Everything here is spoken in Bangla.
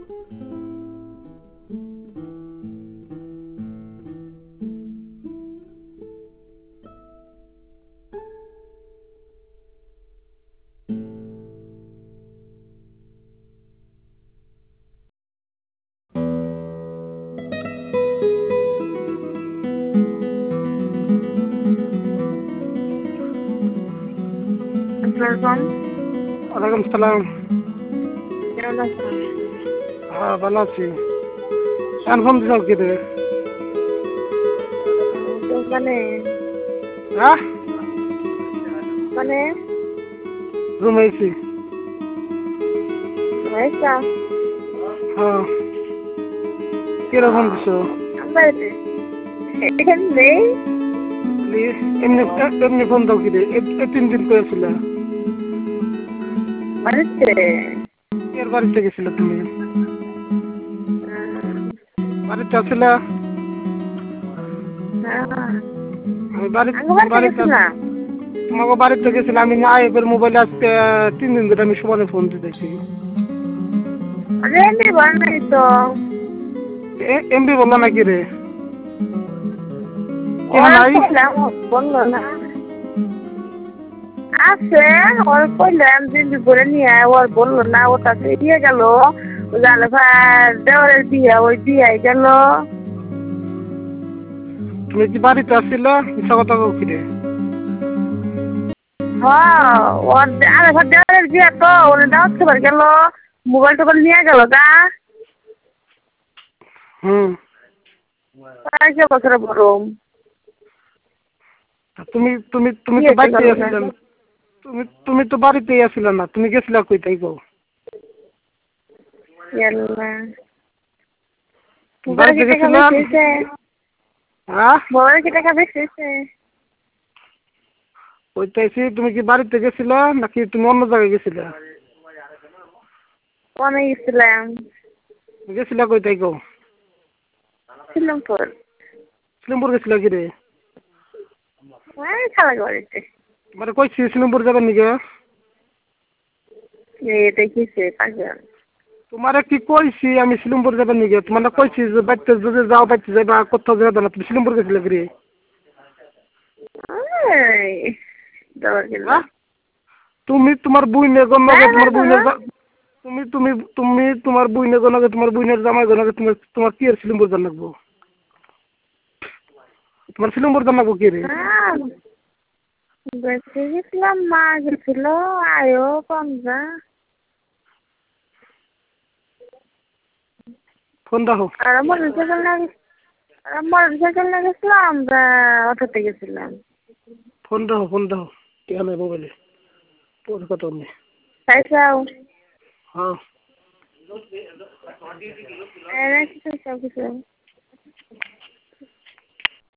ওয়ালাইকুম সালাম। কেমন আছেন? হ্যাঁ ভালো আছি। এখন ফোন দিছাও কি রে? মানে হ্যাঁ মানে রুমে আছি। হয়েছা হ্যাঁ কিরকম দিছো? বাড়িতে এখানে নেই। এমনি এমনি ফোন দাও কি রে? 3 দিন করেছিল। বাড়িতে এর বাড়িতে গেছিল তুমি? বাড়িতে আসছিল? আমি বাড়িতে গেছিলাম। তোমাকে বাড়িতে গেছিলাম। আমি না এবার মোবাইলে আজকে 3 দিন ধরে আমি সমানে ফোন দিতেছি। এমনি বল নাই তো। এমবি বললো নাকি রে? ওরা নাই কইলাম বললো না আছে। ওর কইলাম দিন করে নিয়ে ওর বললো না। ওটা দিয়ে গেল জালে ভাই দেওয়ারের বিয়ে ওই বিয়ে গেল। তুমি কি বাড়িতে আসছিল? মিথ্যা কথা কও কি রে? হ্যাঁ ওর আরে ভাই দেওয়ারের বিয়ে তো ওর দাওয়াত খাবার গেল। মোবাইল টোবাইল নিয়ে গেল গা। বছরে বরম তুমি তুমি তুমি তো বাড়িতে আসছিল না। তুমি তো বাড়িতেই আসছিল না। তুমি গেছিলা কই তাই কও? বাড়িতে গেছিলা? হ্যাঁ কইতেছি তুমি কি বাড়িতে গেছিলা নাকি তুমি অন্য জায়গায় গেছিলা? অনেক গেছিলাম গেছিলা কই তাই কও? শ্রীলঙ্কর সিলিমপুর গেছিলা কি রে? খালার বাড়িতে। মানে কইছি সিলিমপুর যাবেন নাকি? দেখিছে পাগল। তোমারে কি কইছি আমি সিলিমপুর যাবেন নাকি? তোমার কইছি যে বাড়িতে যদি যাও বাড়িতে যাবা কোথাও যাবে না। তুমি সিলিমপুর গেছিলা কি রে? হ্যাঁ তুমি তোমার বুইনের গণকে তোমার বুইনের তুমি তুমি তুমি তোমার বুইনের গণকে তোমার বুইনের জামাই গণকে তুমি তোমার কি আর সিলিমপুর জান লাগবো? তোমার সিলিমপুর জান লাগবো কি রে? গেছিলাম মা গেছিল আয়ো কমজা। ফোন দাও। আর মোটরসাইকেল না গেছিলাম আমরা অটোতে গেছিলাম। ফোন দাও ফোন দাও। টিয়া নাই মোবাইলে। তোর কথা নেই। খাইছাও? হ্যাঁ কিছু